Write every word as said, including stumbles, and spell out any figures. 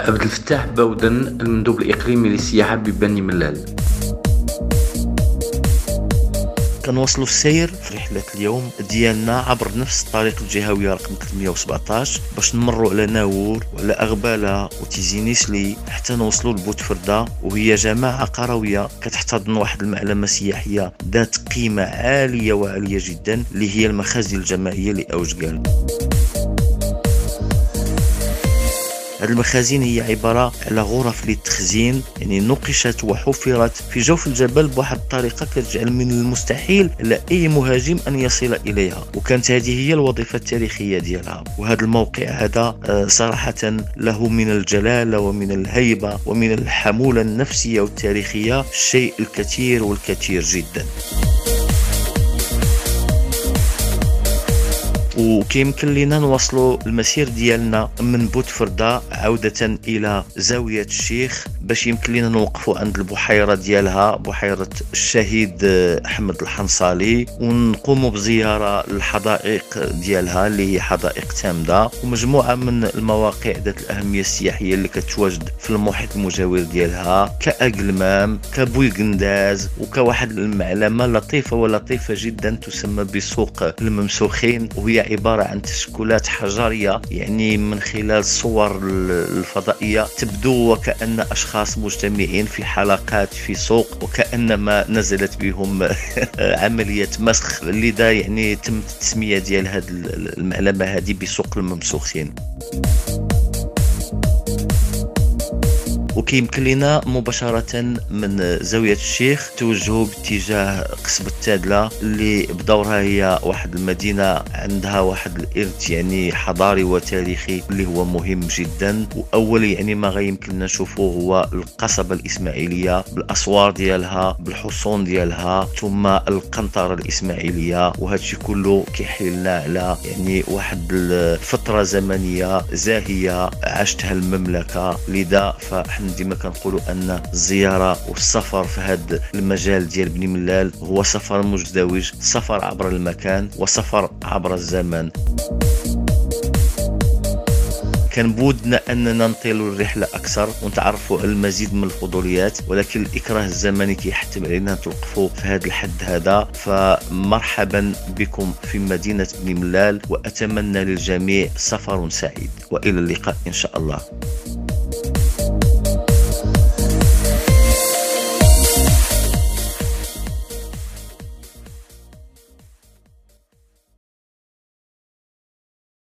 عبد الفتاح باودن، المندوب الإقليمي للسياحة ببني ملال. كنواصلوا السير في رحلة اليوم ديالنا عبر نفس الطريق الجهوية رقم ثلاثمية وسبعطاش باش نمروا على ناور وعلى أغبالة وتيزينيسلي حتى نوصلوا لبوتفردة، وهي جماعة قروية كتحتضن واحد المعلمة سياحية ذات قيمة عالية وعالية جدا اللي هي المخازن الجماعية لأوجقال. هذه المخازن هي عبارة على غرف للتخزين، يعني نقشت وحفرت في جوف الجبل بواحد الطريقة كتجعل من المستحيل على أي مهاجم أن يصل إليها، وكانت هذه هي الوظيفة التاريخية ديالها. وهذا الموقع هذا صراحة له من الجلالة ومن الهيبة ومن الحمولة النفسية والتاريخية الشيء الكثير والكثير جدا. وكيمكن لنا نوصلوا المسير ديالنا من بوتفردة عودة إلى زاوية الشيخ باش يمكن لنا نوقفوا عند البحيرة ديالها، بحيرة الشهيد أحمد الحنصالي، ونقوموا بزيارة الحدائق ديالها اللي هي حدائق تامدة ومجموعة من المواقع ذات الأهمية السياحية اللي كتواجد في المحيط المجاور ديالها كأقلمام كبويقنداز وكواحد المعلمة لطيفة ولطيفة جدا تسمى بسوق الممسوخين، وهي عبارة عن تشكلات حجرية يعني من خلال الصور الفضائية تبدو وكأن أشخاص مجتمعين في حلقات في سوق وكأنما نزلت بهم عملية مسخ، لذا يعني تم التسمية ديال هذه المعلمة هذه بسوق الممسوخين. وكيمكن لنا مباشرة من زاوية الشيخ توجهوا باتجاه قصب التادلة اللي بدورها هي واحد المدينة عندها واحد الإرث يعني حضاري وتاريخي اللي هو مهم جدا. وأول يعني ما غيمكن لنا نشوفوه هو القصبة الإسماعيلية بالأسوار ديالها بالحصون ديالها ثم القنطرة الإسماعيلية، وهادشي كله كيحيلنا على يعني واحد الفترة زمنية زاهية عاشتها المملكة. لذا فحنا ديما كنقولوا ان الزياره والسفر في هذا المجال ديال بني ملال هو سفر مزدوج، سفر عبر المكان وسفر عبر الزمان. كان بودنا اننا نطيلوا الرحله اكثر ونتعرفوا على المزيد من الفضوليات، ولكن الاكراه الزمني كيحتم علينا توقفوا في هذا الحد هذا. فمرحبا بكم في مدينه بني ملال، واتمنى للجميع سفر سعيد والى اللقاء ان شاء الله.